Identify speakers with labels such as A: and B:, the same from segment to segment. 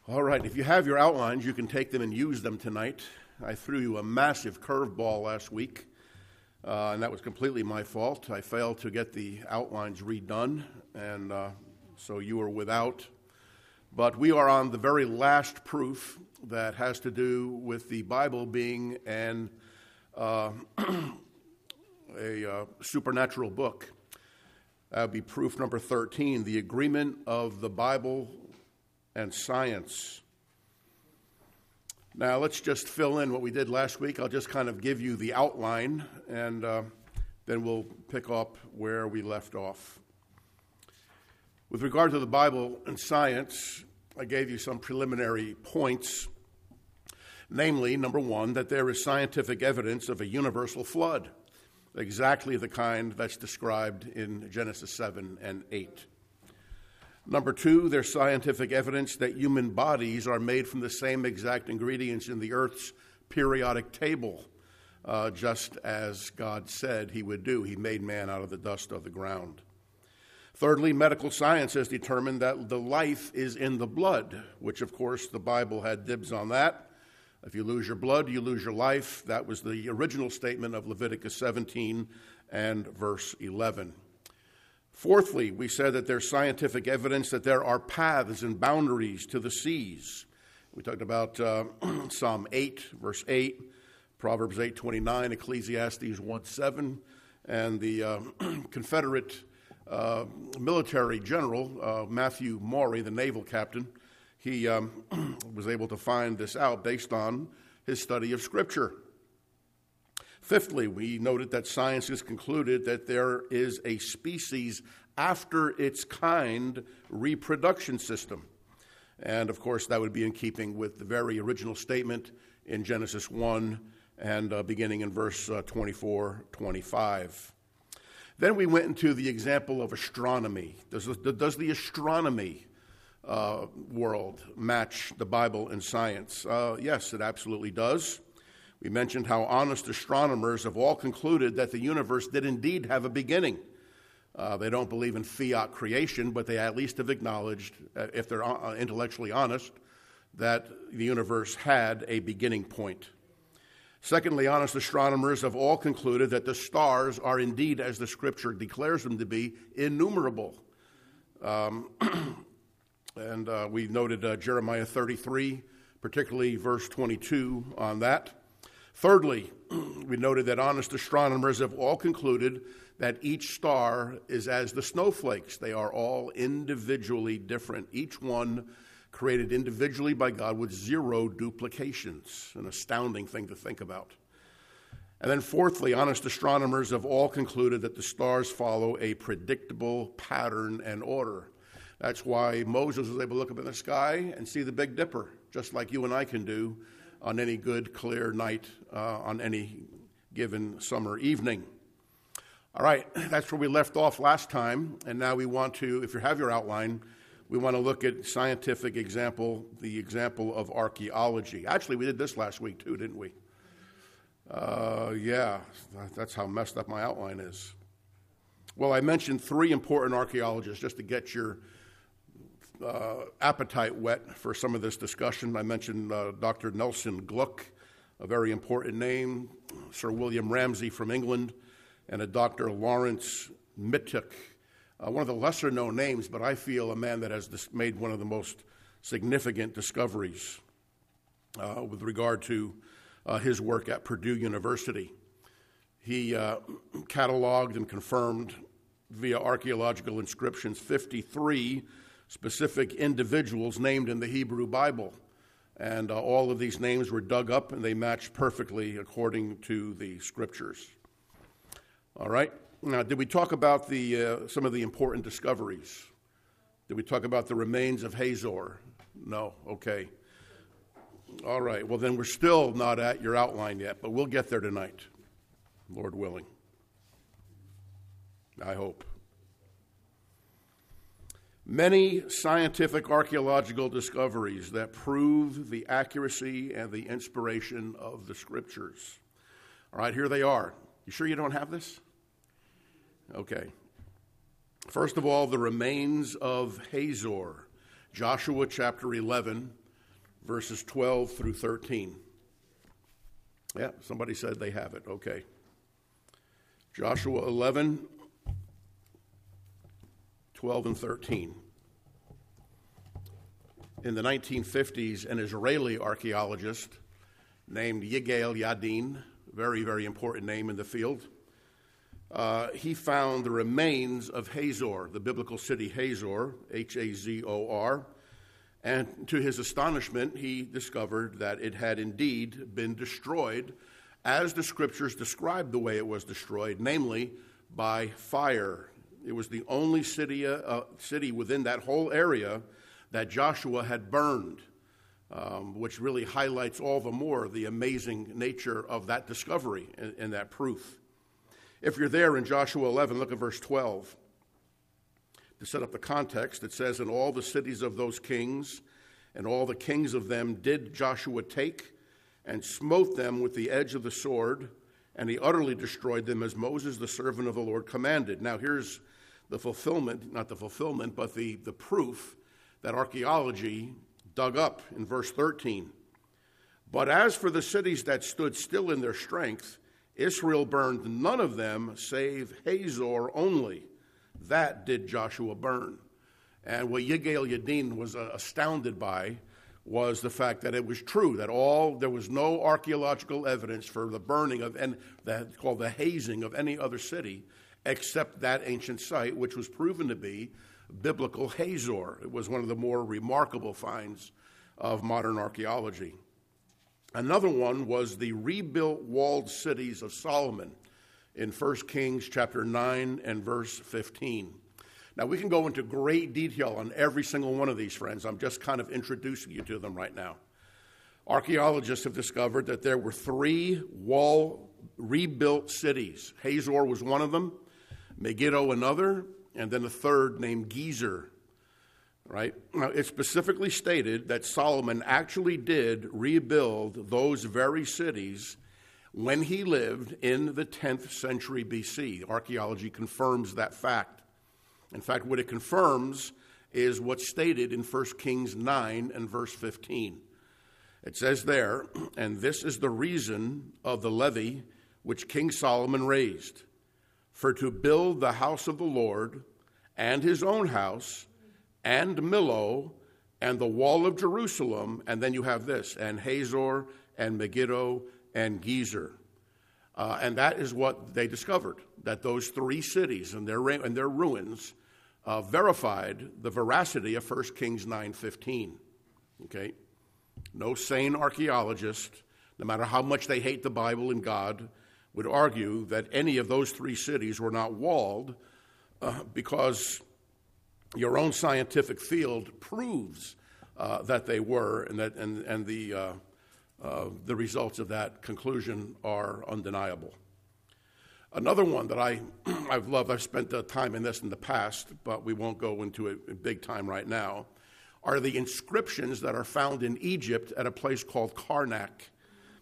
A: All right, if you have your outlines, you can take them and use them tonight. I threw you a massive curveball last week, and that was completely my fault. I failed to get the outlines redone, and so you were without. But we are on the very last proof that has to do with the Bible being a supernatural book. That would be proof number 13, the agreement of the Bible and science. Now, let's just fill in what we did last week. I'll just kind of give you the outline, and then we'll pick up where we left off. With regard to the Bible and science, I gave you some preliminary points, namely, number one, that there is scientific evidence of a universal flood, exactly the kind that's described in Genesis 7 and 8. Number two, there's scientific evidence that human bodies are made from the same exact ingredients in the Earth's periodic table, just as God said he would do. He made man out of the dust of the ground. Thirdly, medical science has determined that the life is in the blood, which, of course, the Bible had dibs on that. If you lose your blood, you lose your life. That was the original statement of Leviticus 17 and verse 11. Fourthly, we said that there's scientific evidence that there are paths and boundaries to the seas. We talked about Psalm 8, verse 8, Proverbs 8:29, Ecclesiastes 1:7, and the Confederate military general, Matthew Maury, the naval captain, he was able to find this out based on his study of Scripture. Fifthly, we noted that science has concluded that there is a species after its kind reproduction system. And, of course, that would be in keeping with the very original statement in Genesis 1 and beginning in verse 24, 25. Then we went into the example of astronomy. Does the astronomy world match the Bible and science? Yes, it absolutely does. We mentioned how honest astronomers have all concluded that the universe did indeed have a beginning. They don't believe in fiat creation, but they at least have acknowledged, if they're intellectually honest, that the universe had a beginning point. Secondly, honest astronomers have all concluded that the stars are indeed, as the Scripture declares them to be, innumerable. And we noted Jeremiah 33, particularly verse 22 on that. Thirdly, we noted that honest astronomers have all concluded that each star is as the snowflakes. They are all individually different, each one created individually by God with zero duplications, an astounding thing to think about. And then fourthly, honest astronomers have all concluded that the stars follow a predictable pattern and order. That's why Moses was able to look up in the sky and see the Big Dipper, just like you and I can do on any good, clear night on any given summer evening. All right, that's where we left off last time, and now we want to, if you have your outline, we want to look at scientific example, the example of archaeology. Actually, we did this last week too, didn't we? Yeah, that's how messed up my outline is. Well, I mentioned three important archaeologists just to get your appetite whet for some of this discussion. I mentioned Dr. Nelson Gluck, a very important name, Sir William Ramsay from England, and a Dr. Lawrence Mittook, one of the lesser-known names, but I feel a man that has made one of the most significant discoveries with regard to his work at Purdue University. He cataloged and confirmed via archaeological inscriptions 53 specific individuals named in the Hebrew Bible. And all of these names were dug up, and they matched perfectly according to the Scriptures. All right. Now, did we talk about some of the important discoveries? Did we talk about the remains of Hazor? No. Okay. All right. Well, then we're still not at your outline yet, but we'll get there tonight, Lord willing. I hope. Many scientific archaeological discoveries that prove the accuracy and the inspiration of the Scriptures. All right, here they are. You sure you don't have this? Okay. First of all, the remains of Hazor. Joshua chapter 11, verses 12 through 13. Yeah, somebody said they have it. Okay. Joshua 11, 12 and 13. In the 1950s, an Israeli archaeologist named Yigael Yadin, very, very important name in the field, he found the remains of Hazor, the biblical city Hazor, Hazor, and to his astonishment, he discovered that it had indeed been destroyed as the scriptures described the way it was destroyed, namely by fire. It was the only city within that whole area that Joshua had burned, which really highlights all the more the amazing nature of that discovery and that proof. If you're there in Joshua 11, look at verse 12. To set up the context, it says, "And all the cities of those kings, and all the kings of them did Joshua take, and smote them with the edge of the sword, and he utterly destroyed them as Moses, the servant of the Lord, commanded." Now here's the fulfillment, not the fulfillment, but the proof that archaeology dug up in verse 13. "But as for the cities that stood still in their strength, Israel burned none of them save Hazor only. That did Joshua burn." And what Yigael Yadin was astounded by was the fact that it was true, that there was no archaeological evidence for the burning of, and that's called the hazing of any other city, except that ancient site, which was proven to be biblical Hazor. It was one of the more remarkable finds of modern archaeology. Another one was the rebuilt walled cities of Solomon in 1 Kings chapter 9 and verse 15. Now, we can go into great detail on every single one of these, friends. I'm just kind of introducing you to them right now. Archaeologists have discovered that there were 3 wall rebuilt cities. Hazor was one of them, Megiddo another, and then a third named Gezer. Right? Now, it's specifically stated that Solomon actually did rebuild those very cities when he lived in the 10th century BC. Archaeology confirms that fact. In fact, what it confirms is what's stated in 1 Kings 9 and verse 15. It says there, "And this is the reason of the levy which King Solomon raised, for to build the house of the Lord and his own house and Millo and the wall of Jerusalem," and then you have this, "and Hazor and Megiddo and Gezer." And that is what they discovered, that those 3 cities and their ruins verified the veracity of 1 Kings 9:15. Okay? No sane archaeologist, no matter how much they hate the Bible and God, would argue that any of those 3 cities were not walled because your own scientific field proves that they were, and the results of that conclusion are undeniable. Another one that I've loved, I've spent time in this in the past, but we won't go into it in big time right now, are the inscriptions that are found in Egypt at a place called Karnak.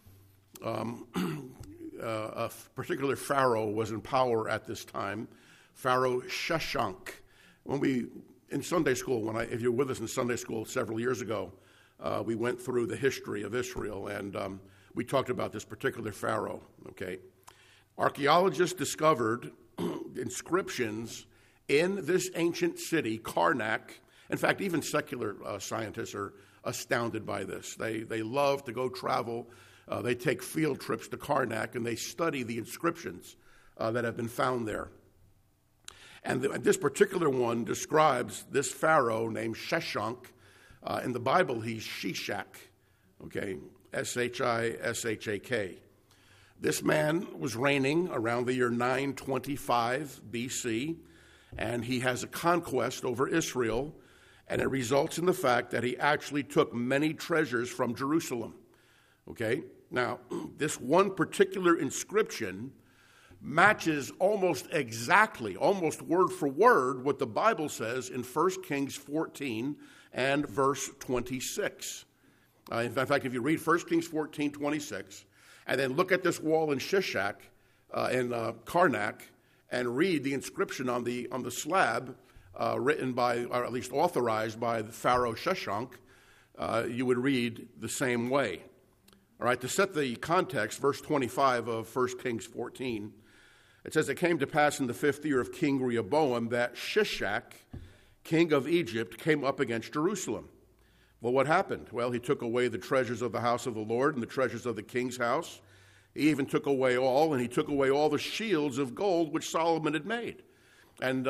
A: A particular pharaoh was in power at this time, Pharaoh Sheshank. In Sunday school, if you were with us in Sunday school several years ago, we went through the history of Israel, and we talked about this particular pharaoh, okay? Archaeologists discovered inscriptions in this ancient city, Karnak. In fact, even secular scientists are astounded by this. They love to go travel. They take field trips to Karnak, and they study the inscriptions that have been found there. And this particular one describes this pharaoh named Sheshank. In the Bible, he's Shishak, okay, Shishak. This man was reigning around the year 925 BC, and he has a conquest over Israel, and it results in the fact that he actually took many treasures from Jerusalem, okay? Now, this one particular inscription matches almost exactly, almost word for word, what the Bible says in 1 Kings 14 and verse 26. In fact, if you read 1 Kings 14, 26, and then look at this wall in Shishak, in Karnak, and read the inscription on the slab written by, or at least authorized by the Pharaoh Sheshank, you would read the same way. All right, to set the context, verse 25 of 1 Kings 14, it says, "It came to pass in the 5th year of King Rehoboam that Shishak, king of Egypt, came up against Jerusalem." Well, what happened? Well, he took away the treasures of the house of the Lord and the treasures of the king's house. He even took away and he took away all the shields of gold which Solomon had made. And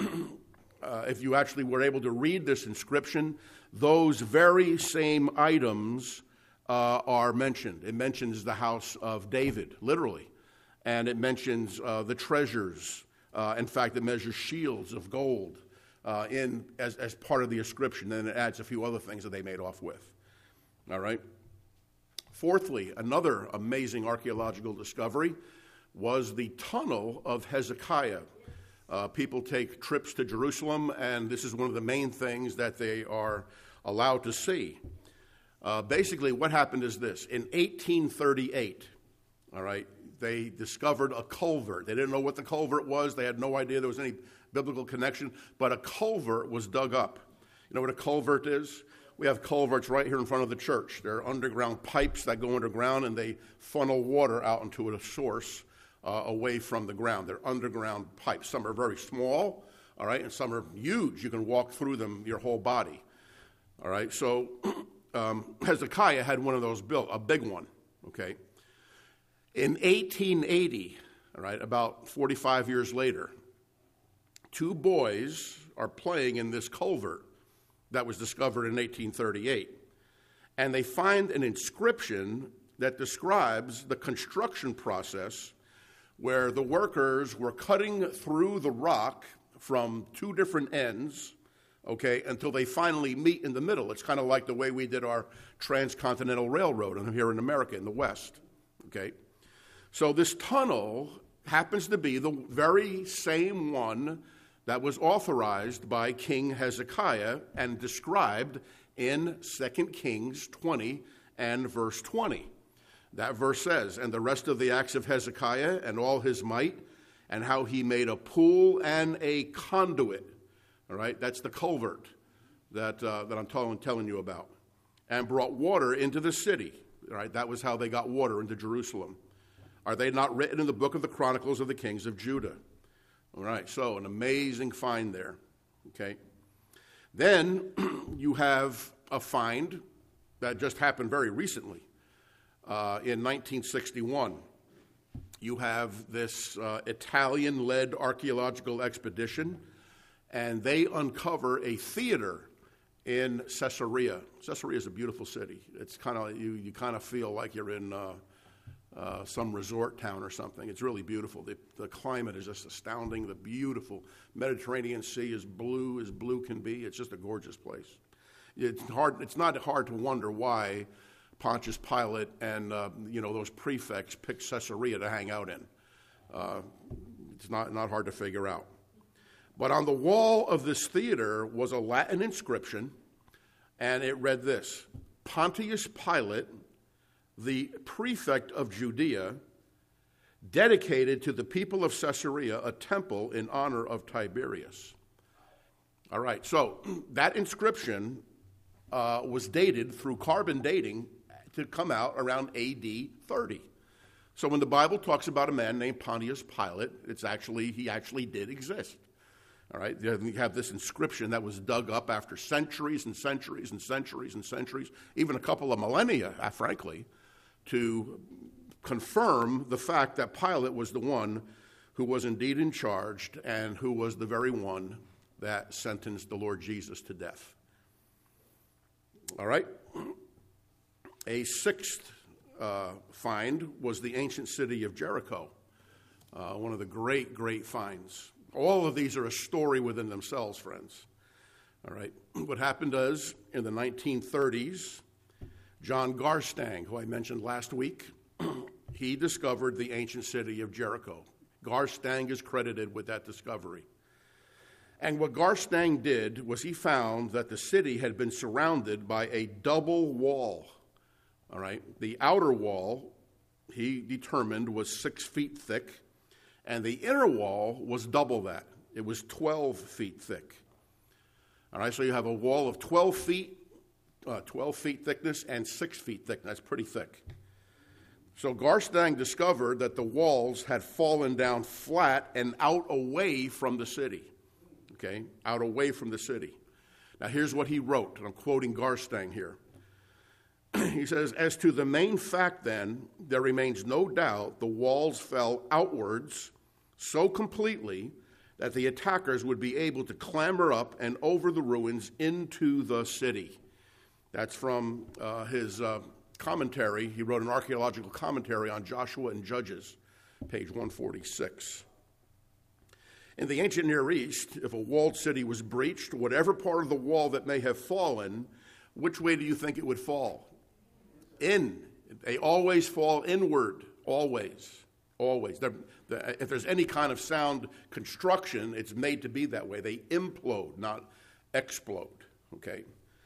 A: if you actually were able to read this inscription, those very same items are mentioned. It mentions the house of David, literally. And it mentions the treasures. In fact, it measures shields of gold as part of the inscription. Then it adds a few other things that they made off with. All right? Fourthly, another amazing archaeological discovery was the tunnel of Hezekiah. People take trips to Jerusalem, and this is one of the main things that they are allowed to see. Basically, what happened is this. In 1838, all right, they discovered a culvert. They didn't know what the culvert was. They had no idea there was any biblical connection, but a culvert was dug up. You know what a culvert is? We have culverts right here in front of the church. They're underground pipes that go underground, and they funnel water out into a source away from the ground. They're underground pipes. Some are very small, all right, and some are huge. You can walk through them your whole body, all right? So Hezekiah had one of those built, a big one, okay? In 1880, all right, about 45 years later, 2 boys are playing in this culvert that was discovered in 1838. And they find an inscription that describes the construction process where the workers were cutting through the rock from 2 different ends, okay, until they finally meet in the middle. It's kind of like the way we did our transcontinental railroad here in America, in the West, okay? So this tunnel happens to be the very same one that was authorized by King Hezekiah and described in 2 Kings 20 and verse 20. That verse says, "And the rest of the acts of Hezekiah and all his might, and how he made a pool and a conduit." All right, that's the culvert that I'm telling you about. "And brought water into the city." All right, that was how they got water into Jerusalem. "Are they not written in the book of the Chronicles of the kings of Judah?" All right, so an amazing find there, okay? Then you have a find that just happened very recently. In 1961, you have this Italian-led archaeological expedition, and they uncover a theater in Caesarea. Caesarea is a beautiful city. It's kind of, you kind of feel like you're in some resort town or something. It's really beautiful. The climate is just astounding. The beautiful Mediterranean Sea is blue as blue can be. It's just a gorgeous place. It's not hard to wonder why Pontius Pilate and those prefects picked Caesarea to hang out in. It's not hard to figure out. But on the wall of this theater was a Latin inscription, and it read this: "Pontius Pilate, the prefect of Judea, dedicated to the people of Caesarea a temple in honor of Tiberius." All right, so that inscription was dated through carbon dating to come out around AD 30. So when the Bible talks about a man named Pontius Pilate, he actually did exist. All right, you have this inscription that was dug up after centuries and centuries and centuries and centuries, even a couple of millennia, frankly, to confirm the fact that Pilate was the one who was indeed in charge and who was the very one that sentenced the Lord Jesus to death. All right. A sixth find was the ancient city of Jericho, one of the great, great finds. All of these are a story within themselves, friends. All right. What happened is, in the 1930s, John Garstang, who I mentioned last week, he discovered the ancient city of Jericho. Garstang is credited with that discovery. And what Garstang did was he found that the city had been surrounded by a double wall. All right. The outer wall, he determined, was 6 feet thick, and the inner wall was double that. It was 12 feet thick. All right, so you have a wall of 12 feet 12 feet thickness and 6 feet thick. That's pretty thick. So Garstang discovered that the walls had fallen down flat and out away from the city. Okay, out away from the city. Now here's what he wrote, and I'm quoting Garstang here. He says, as to the main fact then, there remains no doubt the walls fell outwards so completely that the attackers would be able to clamber up and over the ruins into the city. That's from his commentary. He wrote an archaeological commentary on Joshua and Judges, page 146. In the ancient Near East, if a walled city was breached, whatever part of the wall that may have fallen, which way do you think it would fall? In. They always fall inward, always. Always. If there's any kind of sound construction, it's made to be that way. They implode, not explode. Okay?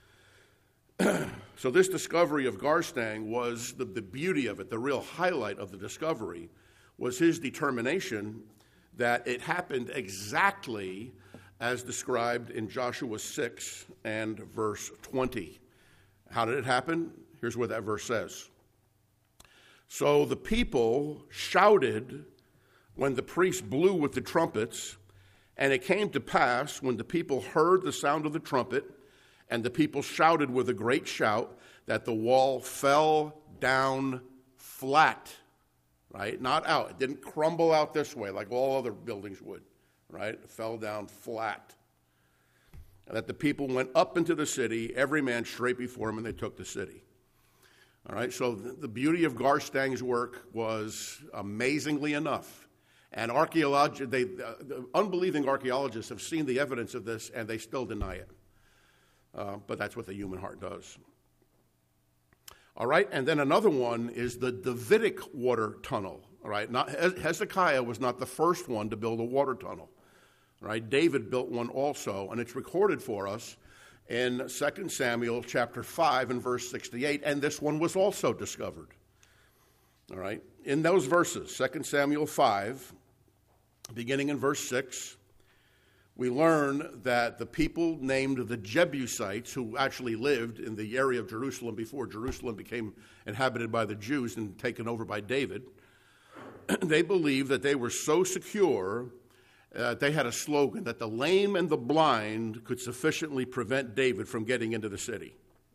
A: So this discovery of Garstang was the beauty of it. The real highlight of the discovery was his determination that it happened exactly as described in Joshua 6 and verse 20. How did it happen? Here's what that verse says. So the people shouted when the priest blew with the trumpets, and it came to pass when the people heard the sound of the trumpet, and the people shouted with a great shout, that the wall fell down flat, right? Not out. It didn't crumble out this way like all other buildings would, right? It fell down flat. And that the people went up into the city, every man straight before him, and they took the city. All right, so the beauty of Garstang's work was amazingly enough. And the unbelieving archaeologists have seen the evidence of this, and they still deny it. But that's what the human heart does. All right, and then another one is the Davidic water tunnel. All right, Hezekiah was not the first one to build a water tunnel. All right, David built one also, and it's recorded for us in 2 Samuel chapter 5 and verse 68, and this one was also discovered. All right, in those verses, 2 Samuel 5, beginning in verse 6, we learn that the people named the Jebusites, who actually lived in the area of Jerusalem before Jerusalem became inhabited by the Jews and taken over by David, they believed that they were so secure they had a slogan that the lame and the blind could sufficiently prevent David from getting into the city.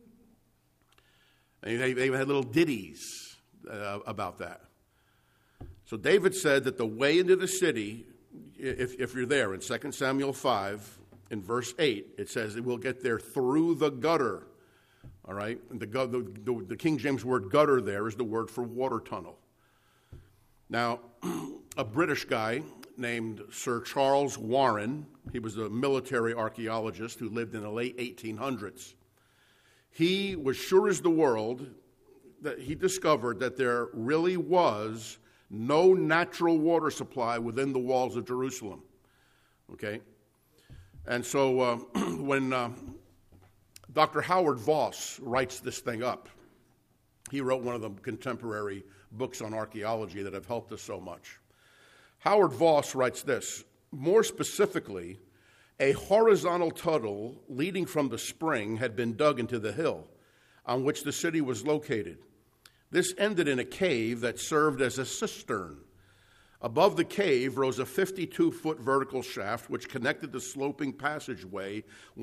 A: And they had little ditties about that. So David said that the way into the city, if you're there in 2 Samuel 5, in verse 8, it says it will get there through the gutter. All right? And the King James word gutter there is the word for water tunnel. Now, a British guy named Sir Charles Warren, he was a military archaeologist who lived in the late 1800s. He was sure as the world that he discovered that there really was no natural water supply within the walls of Jerusalem. Okay? And so when Dr. Howard Voss writes this thing up, he wrote one of the contemporary books on archaeology that have helped us so much. Howard Voss writes this: more specifically, a horizontal tunnel leading from the spring had been dug into the hill on which the city was located. This ended in a cave that served as a cistern. Above the cave rose a 52-foot vertical shaft which connected the sloping passageway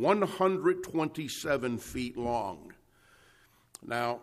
A: 127 feet long. Now,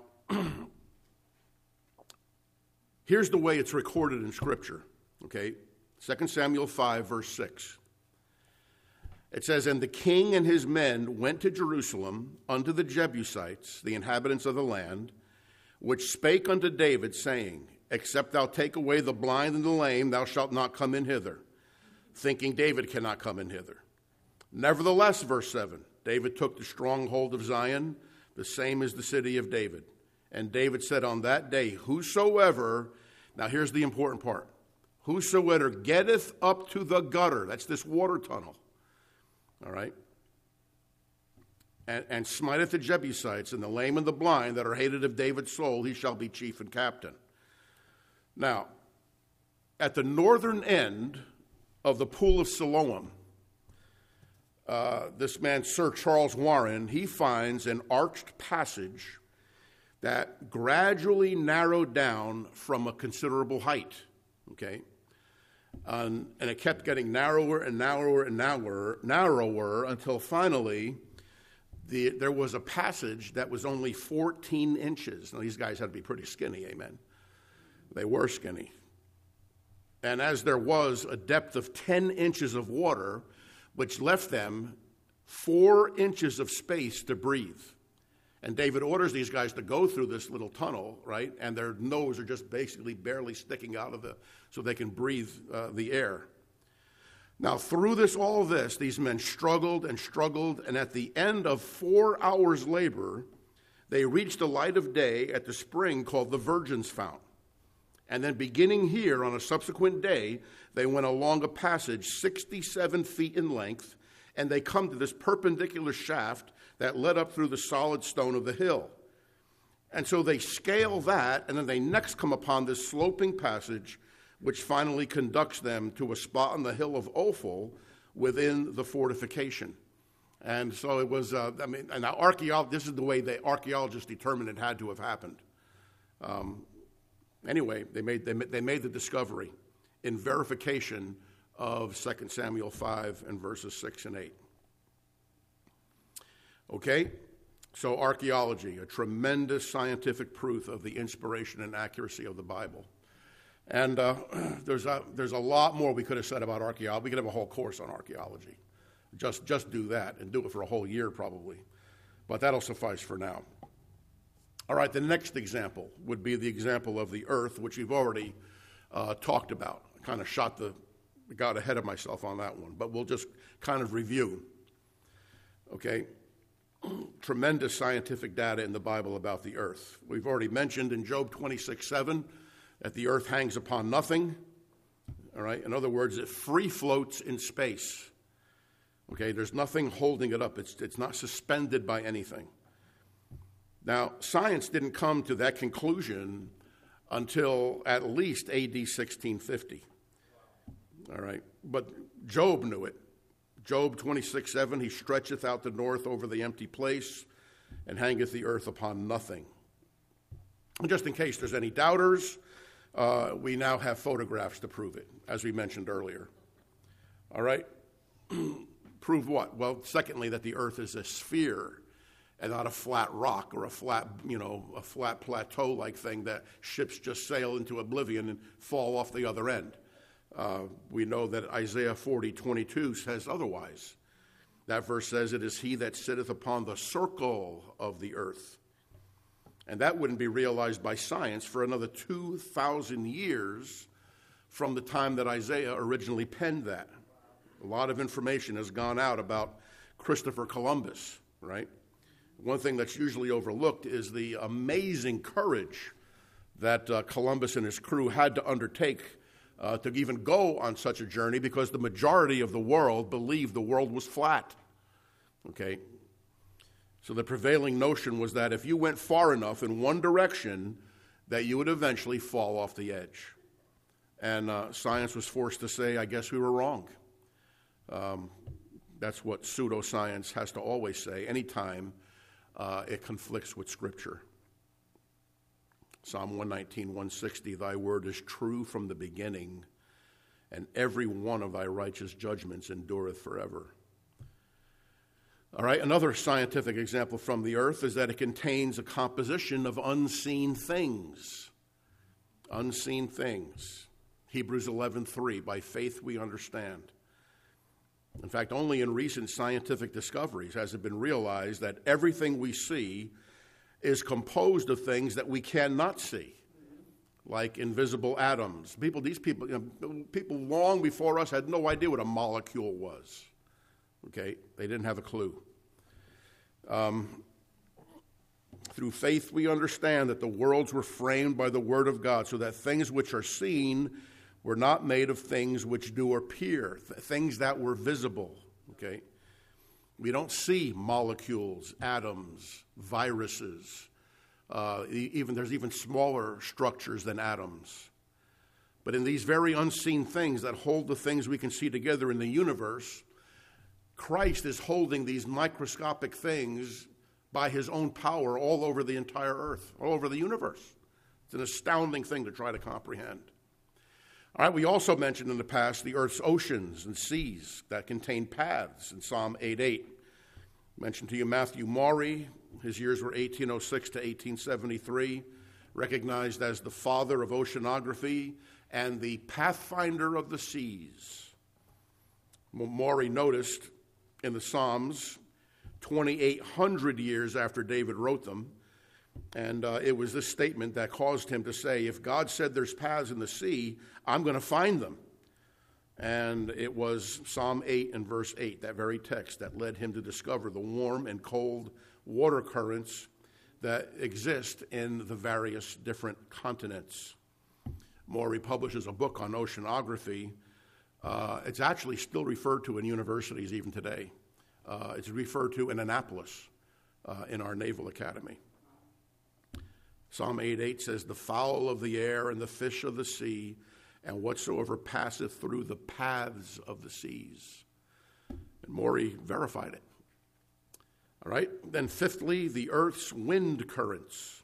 A: here's the way it's recorded in Scripture, okay? 2 Samuel 5, verse 6. It says, and the king and his men went to Jerusalem unto the Jebusites, the inhabitants of the land, which spake unto David, saying, except thou take away the blind and the lame, thou shalt not come in hither, thinking David cannot come in hither. Nevertheless, verse 7, David took the stronghold of Zion, the same as the city of David. And David said on that day, whosoever, now here's the important part, whosoever getteth up to the gutter, that's this water tunnel, all right, and smiteth the Jebusites and the lame and the blind that are hated of David's soul, he shall be chief and captain. Now, at the northern end of the pool of Siloam, this man, Sir Charles Warren, he finds an arched passage that gradually narrowed down from a considerable height, okay? And it kept getting narrower and narrower and narrower until finally there was a passage that was only 14 inches. Now, these guys had to be pretty skinny, amen? They were skinny. And as there was a depth of 10 inches of water, which left them 4 inches of space to breathe. And David orders these guys to go through this little tunnel, right? And their nose are just basically barely sticking out of so they can breathe the air. Now, through all of this, these men struggled and struggled, and at the end of 4 hours' labor, they reached the light of day at the spring called the Virgin's Fount. And then beginning here on a subsequent day, they went along a passage 67 feet in length, and they come to this perpendicular shaft that led up through the solid stone of the hill. And so they scale that, and then they next come upon this sloping passage, which finally conducts them to a spot on the hill of Ophel within the fortification. And so it was, and now this is the way the archaeologists determined it had to have happened. Anyway, they made the discovery in verification of 2 Samuel 5 and verses 6 and 8. Okay, so archaeology, a tremendous scientific proof of the inspiration and accuracy of the Bible. And there's a lot more we could have said about archaeology. We could have a whole course on archaeology. Just do that and do it for a whole year probably. But that'll suffice for now. All right, the next example would be the example of the earth, which we've already talked about. I kind of got ahead of myself on that one, but we'll just kind of review. Okay, tremendous scientific data in the Bible about the earth. We've already mentioned in Job 26:7 that the earth hangs upon nothing. All right, in other words, it free floats in space. Okay, there's nothing holding it up. It's not suspended by anything. Now, science didn't come to that conclusion until at least AD 1650. All right, but Job knew it. Job 26:7, he stretcheth out the north over the empty place and hangeth the earth upon nothing. And just in case there's any doubters, we now have photographs to prove it, as we mentioned earlier. All right? Prove what? Well, secondly, that the earth is a sphere and not a flat rock or a flat plateau-like thing that ships just sail into oblivion and fall off the other end. We know that Isaiah 40:22 says otherwise. That verse says, "It is he that sitteth upon the circle of the earth." And that wouldn't be realized by science for another 2,000 years from the time that Isaiah originally penned that. A lot of information has gone out about Christopher Columbus, right? One thing that's usually overlooked is the amazing courage that Columbus and his crew had to undertake to even go on such a journey, because the majority of the world believed the world was flat. Okay? So the prevailing notion was that if you went far enough in one direction, that you would eventually fall off the edge. And science was forced to say, I guess we were wrong. That's what pseudoscience has to always say anytime it conflicts with Scripture. Psalm 119, 160, "Thy word is true from the beginning, and every one of thy righteous judgments endureth forever." All right, another scientific example from the earth is that it contains a composition of unseen things. Unseen things. Hebrews 11:3, "By faith we understand." In fact, only in recent scientific discoveries has it been realized that everything we see is composed of things that we cannot see, like invisible atoms. People long before us had no idea what a molecule was. Okay, they didn't have a clue. Through faith we understand that the worlds were framed by the word of God, so that things which are seen were not made of things which do appear, things that were visible. Okay, we don't see molecules, atoms, viruses. There's even smaller structures than atoms. But in these very unseen things that hold the things we can see together in the universe, Christ is holding these microscopic things by his own power all over the entire earth, all over the universe. It's an astounding thing to try to comprehend. All right, we also mentioned in the past the earth's oceans and seas that contain paths in Psalm 8:8. Mentioned to you Matthew Maury. His years were 1806 to 1873, recognized as the father of oceanography and the pathfinder of the seas. Maury noticed in the Psalms 2,800 years after David wrote them, and it was this statement that caused him to say, if God said there's paths in the sea, I'm going to find them. And it was Psalm 8 and verse 8, that very text, that led him to discover the warm and cold water currents that exist in the various different continents. Maury publishes a book on oceanography. It's actually still referred to in universities even today. It's referred to in Annapolis in our Naval Academy. Psalm 8:8 says, the fowl of the air and the fish of the sea, and whatsoever passeth through the paths of the seas. And Maury verified it. All right. Then fifthly, the earth's wind currents.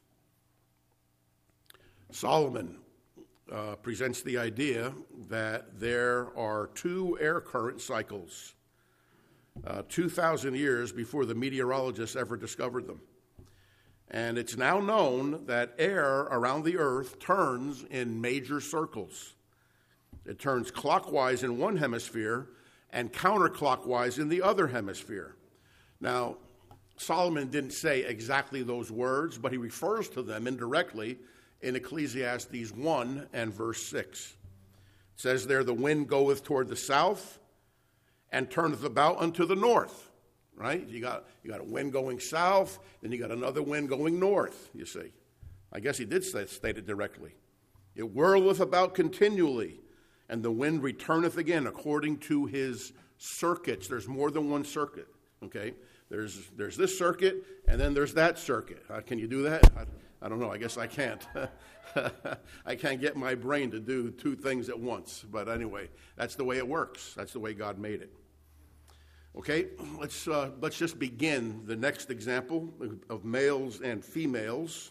A: Solomon presents the idea that there are two air current cycles, 2,000 years before the meteorologists ever discovered them. And it's now known that air around the earth turns in major circles. It turns clockwise in one hemisphere and counterclockwise in the other hemisphere. Now, Solomon didn't say exactly those words, but he refers to them indirectly in Ecclesiastes 1 and verse 6. It says there, the wind goeth toward the south and turneth about unto the north. Right? You got a wind going south, then you got another wind going north, you see. I guess he did state it directly. It whirleth about continually, and the wind returneth again according to his circuits. There's more than one circuit, okay? There's this circuit, and then there's that circuit. Can you do that? I don't know. I guess I can't. I can't get my brain to do two things at once. But anyway, that's the way it works. That's the way God made it. Okay, let's just begin the next example of males and females.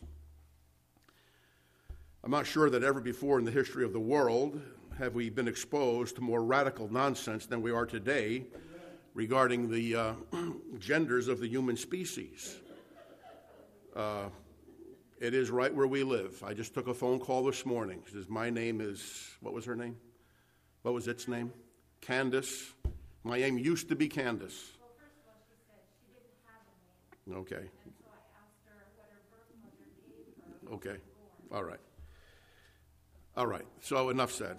A: I'm not sure that ever before in the history of the world have we been exposed to more radical nonsense than we are today regarding the genders of the human species. It is right where we live. I just took a phone call this morning. She says, my name is, what was her name? What was its name? Candace. My name used to be Candace.
B: Well, first of all, she said she didn't have a name.
A: Okay.
B: And so I asked her what her birth mother gave her.
A: Okay. All right. All right. So enough said.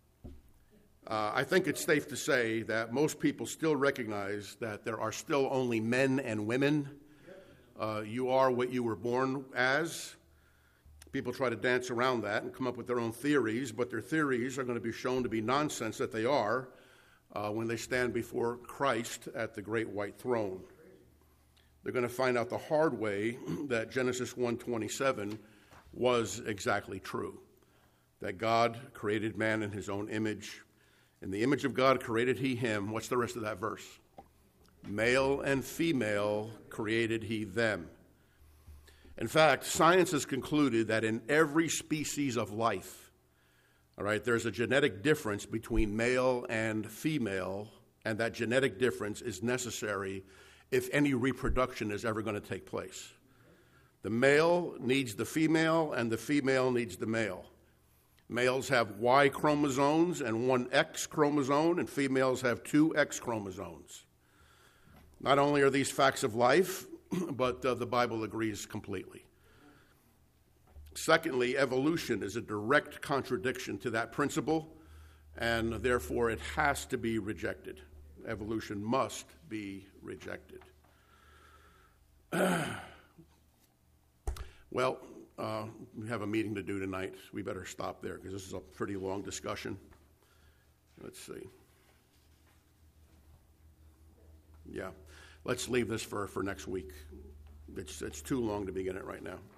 A: I think it's safe to say that most people still recognize that there are still only men and women. You are what you were born as. People try to dance around that and come up with their own theories, but their theories are going to be shown to be nonsense that they are when they stand before Christ at the great white throne. They're going to find out the hard way that Genesis 1:27 was exactly true, that God created man in his own image. In the image of God created he him. What's the rest of that verse? Male and female created he them. In fact, science has concluded that in every species of life, all right, there's a genetic difference between male and female, and that genetic difference is necessary if any reproduction is ever going to take place. The male needs the female, and the female needs the male. Males have Y chromosomes and one X chromosome, and females have two X chromosomes. Not only are these facts of life, but the Bible agrees completely. Secondly, evolution is a direct contradiction to that principle, and therefore it has to be rejected. Evolution must be rejected. Well, we have a meeting to do tonight. We better stop there because this is a pretty long discussion. Let's see. Yeah, let's leave this for next week. It's too long to begin it right now.